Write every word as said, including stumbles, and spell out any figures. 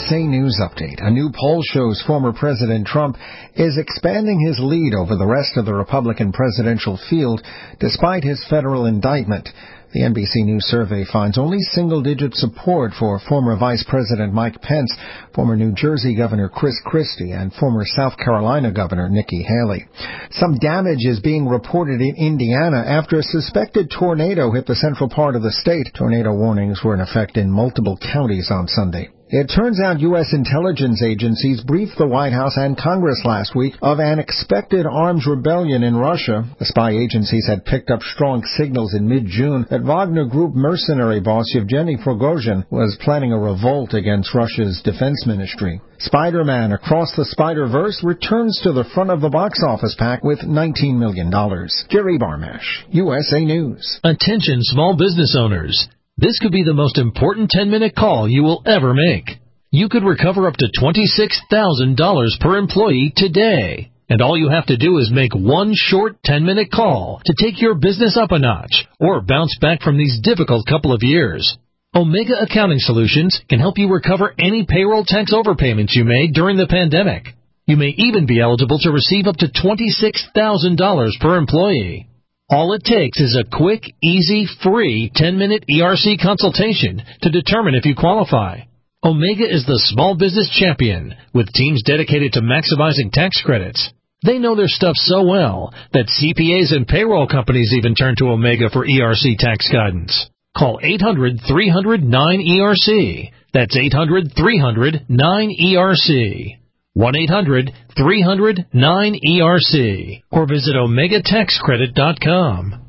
S A News Update. A new poll shows former President Trump is expanding his lead over the rest of the Republican presidential field despite his federal indictment. The N B C News survey finds only single-digit support for former Vice President Mike Pence, former New Jersey Governor Chris Christie, and former South Carolina Governor Nikki Haley. Some damage is being reported in Indiana after a suspected tornado hit the central part of the state. Tornado warnings were in effect in multiple counties on Sunday. It turns out U S intelligence agencies briefed the White House and Congress last week of an expected arms rebellion in Russia. The spy agencies had picked up strong signals in mid-June that Wagner Group mercenary boss Yevgeny Prigozhin was planning a revolt against Russia's defense ministry. Spider-Man Across the Spider-Verse returns to the front of the box office pack with nineteen million dollars. Jerry Barmash, U S A News. Attention small business owners. This could be the most important ten-minute call you will ever make. You could recover up to twenty-six thousand dollars per employee today. And all you have to do is make one short ten-minute call to take your business up a notch or bounce back from these difficult couple of years. Omega Accounting Solutions can help you recover any payroll tax overpayments you made during the pandemic. You may even be eligible to receive up to twenty-six thousand dollars per employee. All it takes is a quick, easy, free ten-minute E R C consultation to determine if you qualify. Omega is the small business champion with teams dedicated to maximizing tax credits. They know their stuff so well that C P As and payroll companies even turn to Omega for E R C tax guidance. Call eight hundred, three hundred, nine E R C. That's eight hundred, three hundred, nine E R C. one eight hundred, three hundred, nine E R C or visit omega tax credit dot com.